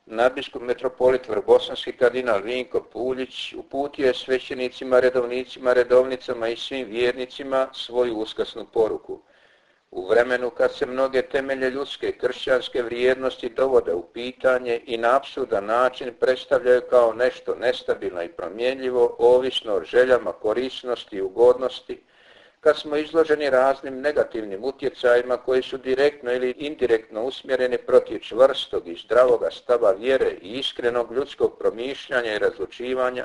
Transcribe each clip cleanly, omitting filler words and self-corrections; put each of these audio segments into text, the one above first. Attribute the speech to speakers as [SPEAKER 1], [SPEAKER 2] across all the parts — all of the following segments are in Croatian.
[SPEAKER 1] Nadbiskup metropolit Vrbosanski kardinal Vinko Puljić uputio je svećenicima, redovnicima, redovnicama i svim vjernicima svoju uskrsnu poruku. U vremenu kad se mnoge temelje ljudske kršćanske vrijednosti dovode u pitanje i na apsurdan način predstavljaju kao nešto nestabilno i promjenljivo, ovisno o željama, korisnosti i ugodnosti, kad smo izloženi raznim negativnim utjecajima koji su direktno ili indirektno usmjereni protiv čvrstog i zdravoga stava vjere i iskrenog ljudskog promišljanja i razlučivanja,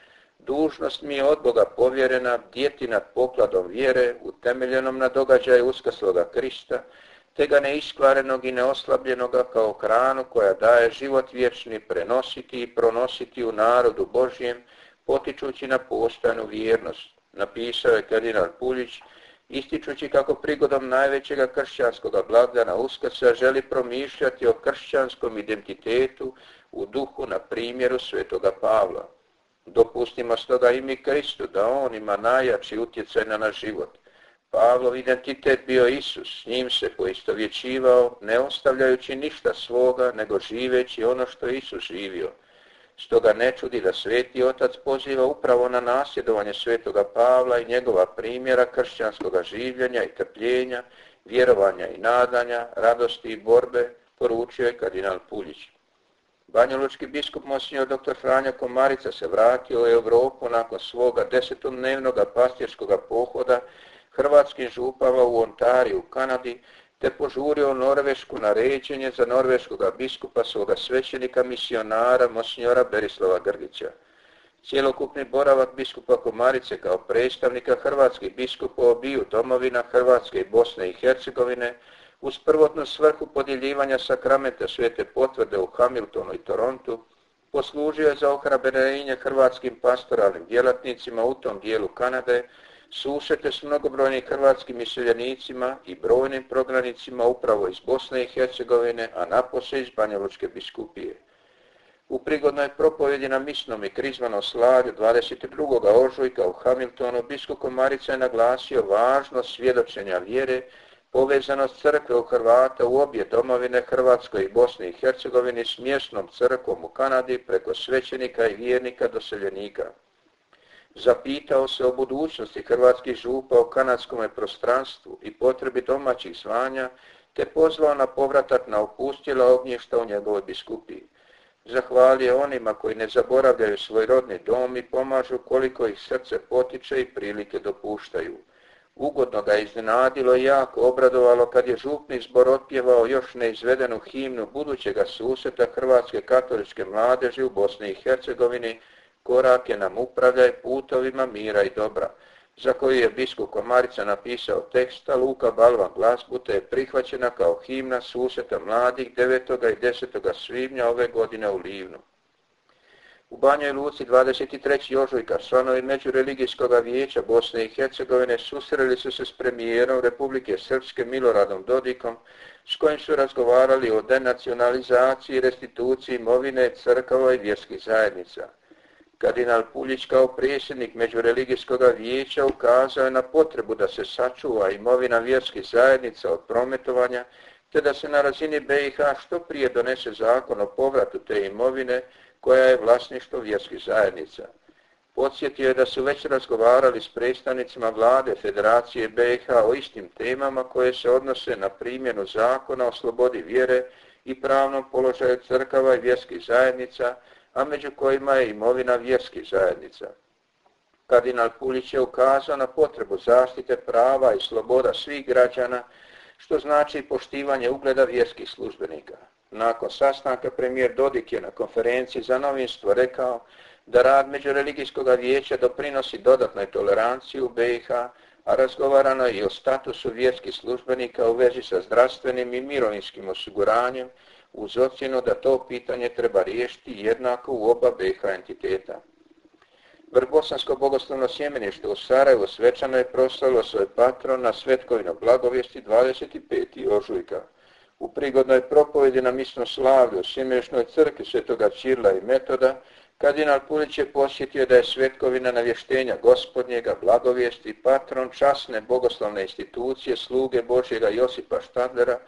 [SPEAKER 1] dužnost mi je od Boga povjerena bdjeti nad pokladom vjere utemeljenom na događaju uskrsloga Krista, te ga neiskvarenog i neoslabljenoga kao hranu koja daje život vječni prenositi i pronositi u narodu Božjem, potičući na postojanu vjernost, napisao je kardinal Puljić, ističući kako prigodom najvećega kršćanskoga blagdana Uskrsa želi promišljati o kršćanskom identitetu u duhu na primjeru svetoga Pavla. Dopustimo stoga i mi Kristu da on ima najjači utjecaj na naš život. Pavlov identitet bio Isus, s njim se poistovjećivao, ne ostavljajući ništa svoga, nego živeći ono što je Isus živio. Stoga ne čudi da Sveti Otac poziva upravo na nasljedovanje svetoga Pavla i njegova primjera kršćanskoga življenja i trpljenja, vjerovanja i nadanja, radosti i borbe, poručio je kardinal Puljić. Banjalučki biskup monsignor dr. Franjo Komarica se vratio u Europu nakon svoga 10-dnevnoga pastirskoga pohoda hrvatskim župama u Ontariju u Kanadi, te požurio u Norvešku na ređenje za norveškoga biskupa svoga svećenika misionara monsignora Berislava Grgića. Cjelokupni boravak biskupa Komarice kao predstavnika hrvatskih biskupa obiju domovina Hrvatske i Bosne i Hercegovine uz prvotnu svrhu podjeljivanja sakramenta svete potvrde u Hamiltonu i Torontu poslužio je za ohrabrenje hrvatskim pastoralnim djelatnicima u tom dijelu Kanade, susrete s mnogobrojnim hrvatskim iseljenicima i brojnim prognanicima upravo iz Bosne i Hercegovine, a napose iz Banjalučke biskupije. U prigodnoj propovjedi na misnom i krizmanom slavlju 22. ožujka u Hamiltonu biskup Komarica je naglasio važnost svjedočenja vjere, povezanost crkve u Hrvata u obje domovine Hrvatskoj i Bosni i Hercegovini s mjesnom crkvom u Kanadi preko svećenika i vjernika doseljenika. Zapitao se o budućnosti hrvatskih župa u kanadskom prostranstvu i potrebi domaćih zvanja, te pozvao na povratak na opustjela ognjišta u njegovoj biskupiji. Zahvalio onima koji ne zaboravljaju svoj rodni dom i pomažu koliko ih srce potiče i prilike dopuštaju. Ugodno ga iznenadilo i jako obradovalo kad je župni zbor otpjevao još neizvedenu himnu budućega susreta hrvatske katoličke mladeži u Bosni i Hercegovini, Korake nam upravljaj putovima mira i dobra, za koju je biskup Komarica napisao tekst, a Luka Balvan glazbu, te je prihvaćena kao himna susreta mladih 9. i 10. svibnja ove godine u Livnu. U Banjoj Luci 23. ožujka članovi Međureligijskog vijeća Bosne i Hercegovine susreli su se s premijerom Republike Srpske Miloradom Dodikom, s kojim su razgovarali o denacionalizaciji i restituciji imovine crkava i vjerskih zajednica. Kardinal Puljić kao predsjednik Međureligijskog vijeća ukazao je na potrebu da se sačuva imovina vjerskih zajednica od prometovanja, te da se na razini BiH što prije donese zakon o povratu te imovine koja je vlasništvo vjerskih zajednica. Podsjetio je da su već razgovarali s predstavnicima vlade Federacije BiH o istim temama koje se odnose na primjenu zakona o slobodi vjere i pravnom položaju crkava i vjerskih zajednica, a među kojima je imovina vjerskih zajednica. Kardinal Puljić je ukazao na potrebu zaštite prava i sloboda svih građana, što znači poštivanje ugleda vjerskih službenika. Nakon sastanka premijer Dodik je na konferenciji za novinstvo rekao da rad Međureligijskog vijeća doprinosi dodatnoj toleranciji u BiH, a razgovarano je i o statusu vjerskih službenika u vezi sa zdravstvenim i mirovinskim osiguranjem, uz ocjenu da to pitanje treba riješiti jednako u oba BiH entiteta. Vrbosansko bogoslovno sjemenište u Sarajevu svečano je proslavilo svoj patron na Svetkovinu blagovijesti 25. ožujka. U prigodnoj propovjedi na misnom slavlju u Sjemenišnoj crkvi svetoga Ćirila i Metoda, kardinal Puljić je posjetio da je Svetkovina navještenja Gospodnjega blagovijesti patron časne bogoslovne institucije sluge Božjega Josipa Štadlera,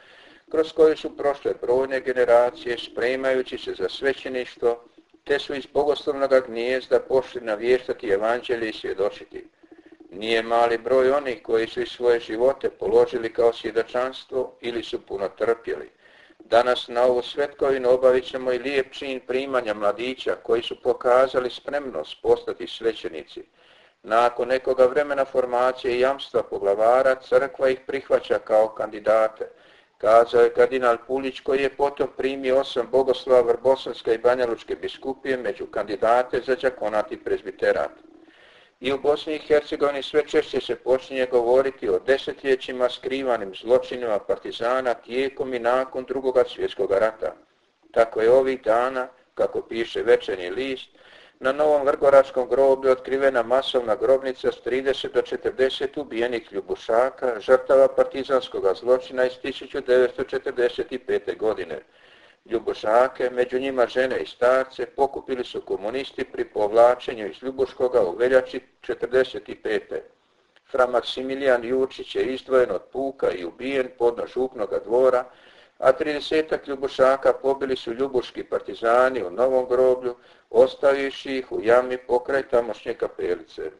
[SPEAKER 1] kroz koju su prošle brojne generacije spremajući se za svećeništvo, te su iz bogoslovnog gnijezda pošli naviještati evanđelje i svjedočiti. Nije mali broj onih koji su i svoje živote položili kao svjedočanstvo ili su puno trpjeli. Danas na ovu svetkovinu obavit ćemo i lijep čin primanja mladića koji su pokazali spremnost postati svećenici. Nakon nekoga vremena formacije i jamstva poglavara, crkva ih prihvaća kao kandidate. Kazao je kardinal Puljić koji je potom primio 8 bogoslova Vrbosanske i Banjalučke biskupije među kandidate za đakonat i prezbiterat. I u Bosni i Hercegovini sve češće se počinje govoriti o desetljećima skrivanim zločinima partizana tijekom i nakon Drugoga svjetskog rata. Tako je ovih dana, kako piše Večernji list, na Novom Vrgoračkom groblju otkrivena masovna grobnica s 30 do 40 ubijenih ljubušaka, žrtava partizanskog zločina iz 1945. godine. Ljubušake, među njima žene i starce, pokupili su komunisti pri povlačenju iz Ljubuškoga u veljači 1945. Fra Maksimilijan Jurčić je izdvojen od puka i ubijen podno župnoga dvora, a 30 ljubušaka pobili su ljubuški partizani u Novom groblju, ostavivši ih u jami pokraj tamošnje kapelice.